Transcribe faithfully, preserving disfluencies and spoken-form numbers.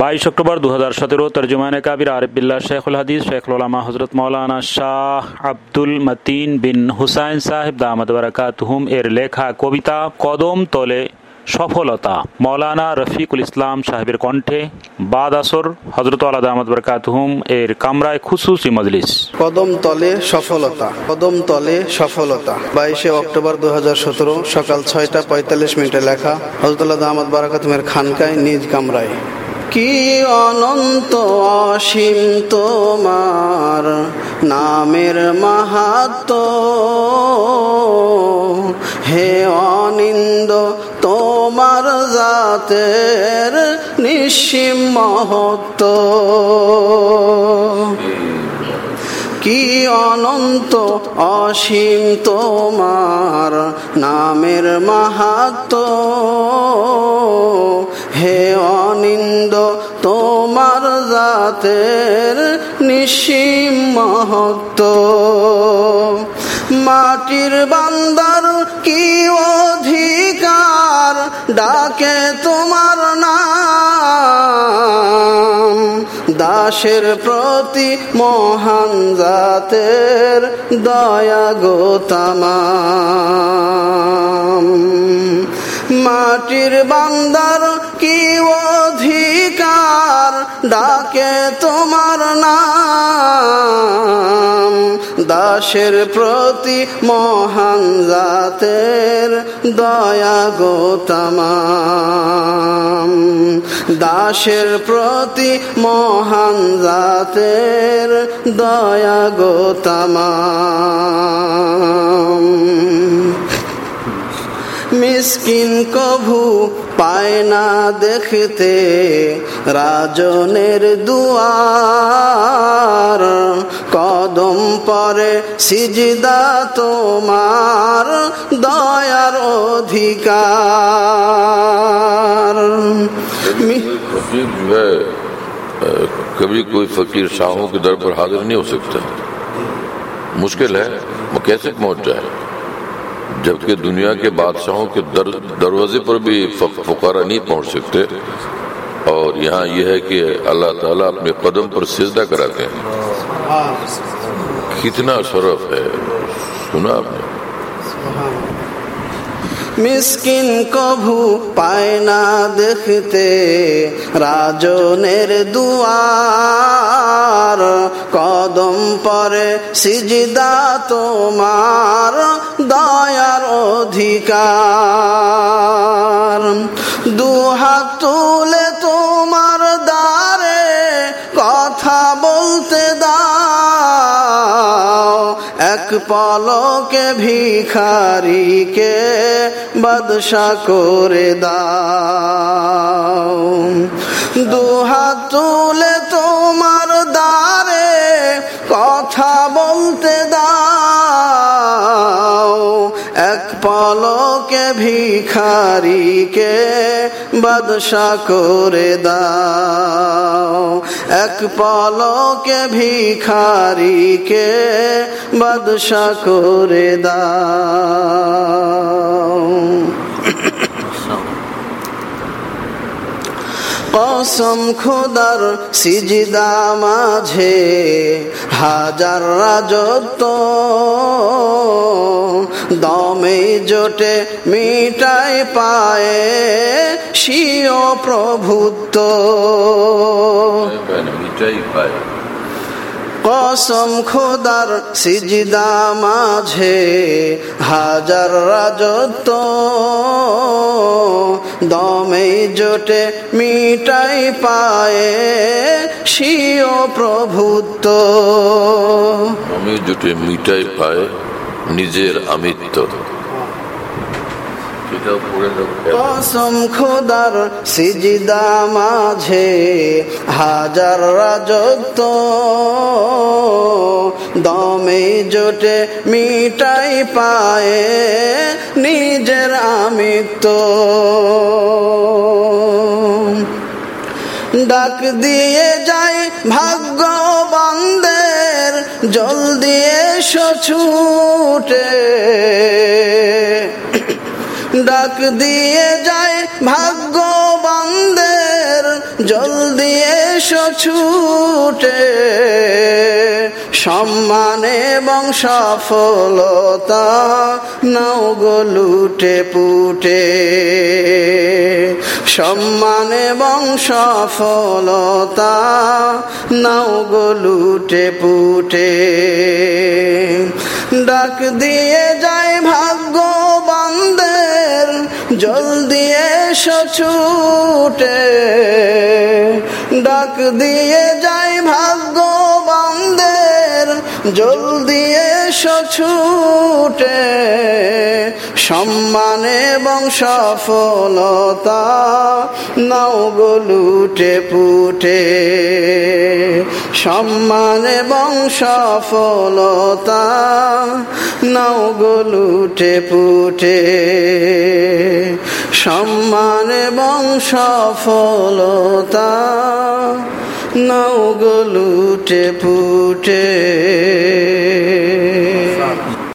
বাইশ অক্টোবর দু হাজার সতেরো তর্জমানে কাবির আরিফ বিল্লাহ শেখুল হাদিস শেখুল উলামা হযরত মাওলানা শাহ আব্দুল মতিন বিন হুসাইন সাহেব দামাত বারাকাতুহুম এর লেখা কবিতা কদম তলে সফলতা। মাওলানা রফিকুল ইসলাম সাহেবের কণ্ঠে বাদ আসর হযরত আলা দামাত বারাকাতুহুম এর কামরায় খুসুসি মজলিস। কদম তলে সফলতা। কদম তলে সফলতা বাইশে অক্টোবর দু হাজার সতেরো সকাল ছয়টা পঁয়তাল্লিশ মিনিটে লেখা হযরত আলা দামাত বারাকাতুহুমের খানকায় নিজ কামরায়। কি অনন্ত অসীম তোমার নামের মাহাত্ম্য, হে অনিন্দ তোমার জাতের নিঃসীম মহত্ব। কি অনন্ত অসীম তোমার নামের মাহাত্ম্য, হে অনিন্দ তোমার জাতের নিঃসীম মহত্ব। মাটির বান্দার কি অধিকার ডাকে তোমার নাম, দাসের প্রতি মহান জাতের দয়া গো তামাম। মাটির বান্দার কি অধিকার ডাকে তোমার নাম, দাসের প্রতি মহান জাতের দয়া গো তামাম। দাসের প্রতি মহান জাতের দয়া গো তামাম। মিসকিন কভু পায় না দেখতে রাজনের দুয়ার, কদম পরে সিজদা তোমার দয়ার অধিকার। कभी कोई फकीर शाहों के दर पर हाजिर नहीं हो सकता, मुश्किल है वो कैसे पहुंच जाए, जबकि दुनिया के बादशाहों के दर, दरवाजे पर भी फुकारा नहीं पहुंच सकते। और यहाँ यह है कि अल्लाह ताला अपने कदम पर सिजदा कराते हैं। कितना शरफ है, सुना आपने। মিসকিন কভু পায় না দেখতে রাজনের দুয়ার, কদম পরে সিজদা তোমার দয়ার অধিকার। দুহাত তুলে তোমার দ্বারে কথা বলতে দাও, এক পলকে ভিখারিকে বাদশা করে দাও। দুহাত তুলে তোমার দ্বারে কথা বলতে দাও, এক পলকে ভিখারিকে বাদশা করে দাও, এক পলকে ভিখারিকে বাদশা করে দাও। কসম খোদার সিজদা মাঝে হাজার রাজত্ব, দমে জোটে মিটাই পায়ে স্বীয় প্রভুত্ব। কসম খোদার সিজদা মাঝে হাজার রাজত্ব, দমে জোটে মিটাই পায়ে স্বীয় প্রভুত্ব। দমে জোটে মিটাই পায়ে নিজের আমিত্ব। কসম খোদার সিজদা মাঝে হাজার রাজত্ব, দমে জোটে মিটাই পায়ে নিজের আমিত্ব। ডাক দিয়ে যায় ভাগ্যবানদের জলদি এসো ছুটে, ডাক দিয়ে যায় ভাগ্যবানদের জলদি এসো ছুটে, সম্মান এবং সফলতা নাও গো লুটে পুটে, সম্মান এবং সফলতা নাও গো লুটে পুটে। ডাক দিয়ে যায় ভাগ্যবানদের, জলদি এসো ছুটে, ডাক দিয়ে যায় ভাগ্যবানদের, জলদি এসো ছুটে, সম্মান এবং সফলতা নাও গো লুটে পুটে, সম্মান এবং সফলতা নাও গো লুটে পুটে, সম্মান এবং সফলতা নাও গো লুটে পুটে।